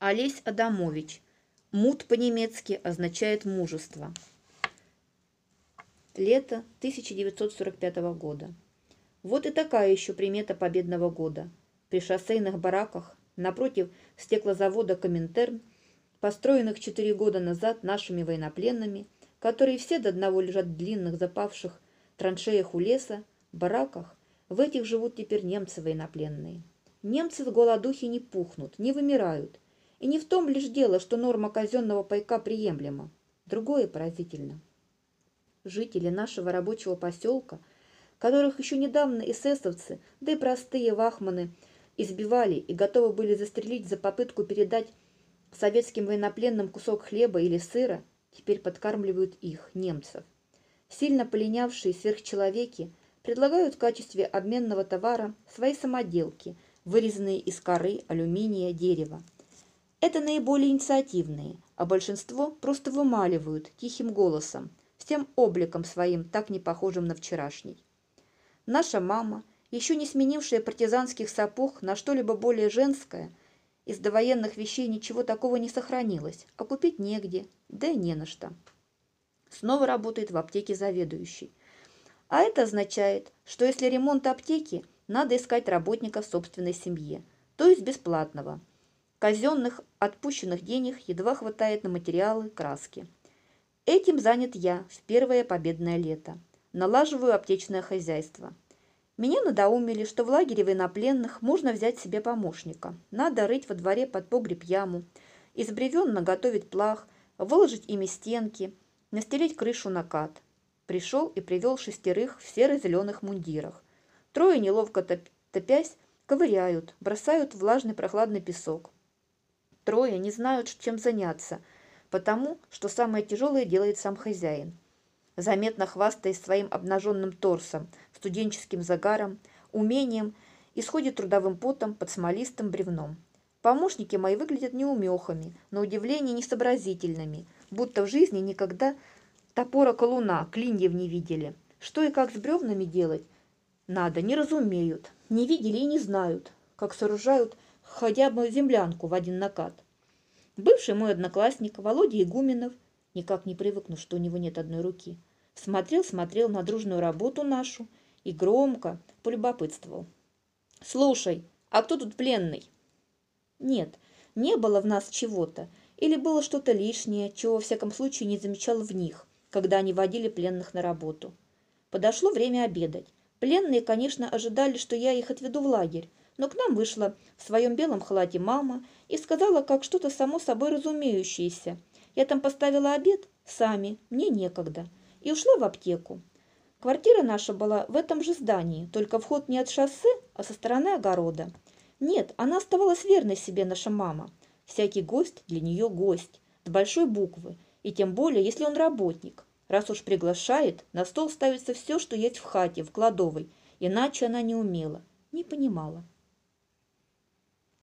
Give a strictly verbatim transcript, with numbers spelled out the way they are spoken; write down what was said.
Олесь Адамович. Мут по-немецки означает мужество. Лето тысяча девятьсот сорок пятого года. Вот и такая еще примета победного года. При шоссейных бараках напротив стеклозавода «Коминтерн», построенных четыре года назад нашими военнопленными, которые все до одного лежат в длинных запавших траншеях у леса, в бараках, в этих живут теперь немцы военнопленные. Немцы с голодухи не пухнут, не вымирают. И не в том лишь дело, что норма казенного пайка приемлема. Другое поразительно. Жители нашего рабочего поселка, которых еще недавно эсэсовцы, да и простые вахманы, избивали и готовы были застрелить за попытку передать советским военнопленным кусок хлеба или сыра, теперь подкармливают их, немцев. Сильно полинявшие сверхчеловеки предлагают в качестве обменного товара свои самоделки, вырезанные из коры, алюминия, дерева. Это наиболее инициативные, а большинство просто вымаливают тихим голосом, всем обликом своим, так не похожим на вчерашний. Наша мама, еще не сменившая партизанских сапог на что-либо более женское, из довоенных вещей ничего такого не сохранилось, а купить негде, да и не на что. Снова работает в аптеке заведующий. А это означает, что если ремонт аптеки, надо искать работника в собственной семье, то есть бесплатного. Казенных, отпущенных денег едва хватает на материалы, краски. Этим занят я в первое победное лето. Налаживаю аптечное хозяйство. Меня надоумили, что в лагере военнопленных можно взять себе помощника. Надо рыть во дворе под погреб яму, из бревен наготовить плах, выложить ими стенки, настелить крышу накат. Пришел и привел шестерых в серо-зеленых мундирах. Трое, неловко топясь, ковыряют, бросают влажный прохладный песок. Трое не знают, чем заняться, потому что самое тяжелое делает сам хозяин. Заметно хвастаясь своим обнаженным торсом, студенческим загаром, умением, исходит трудовым потом под смолистым бревном. Помощники мои выглядят неумехами, на удивление несообразительными, будто в жизни никогда топора колуна, клиньев не видели. Что и как с бревнами делать надо, не разумеют, не видели и не знают, как сооружают хотя бы землянку в один накат. Бывший мой одноклассник Володя Игуменов, никак не привыкнув, что у него нет одной руки, смотрел-смотрел на дружную работу нашу и громко полюбопытствовал. «Слушай, а кто тут пленный?» Нет, не было в нас чего-то, или было что-то лишнее, чего во всяком случае не замечал в них, когда они водили пленных на работу. Подошло время обедать. Пленные, конечно, ожидали, что я их отведу в лагерь, но к нам вышла в своем белом халате мама и сказала, как что-то само собой разумеющееся. Я там поставила обед, сами, мне некогда, и ушла в аптеку. Квартира наша была в этом же здании, только вход не от шоссе, а со стороны огорода. Нет, она оставалась верной себе, наша мама. Всякий гость для нее гость, с большой буквы, и тем более, если он работник. Раз уж приглашает, на стол ставится все, что есть в хате, в кладовой, иначе она не умела, не понимала.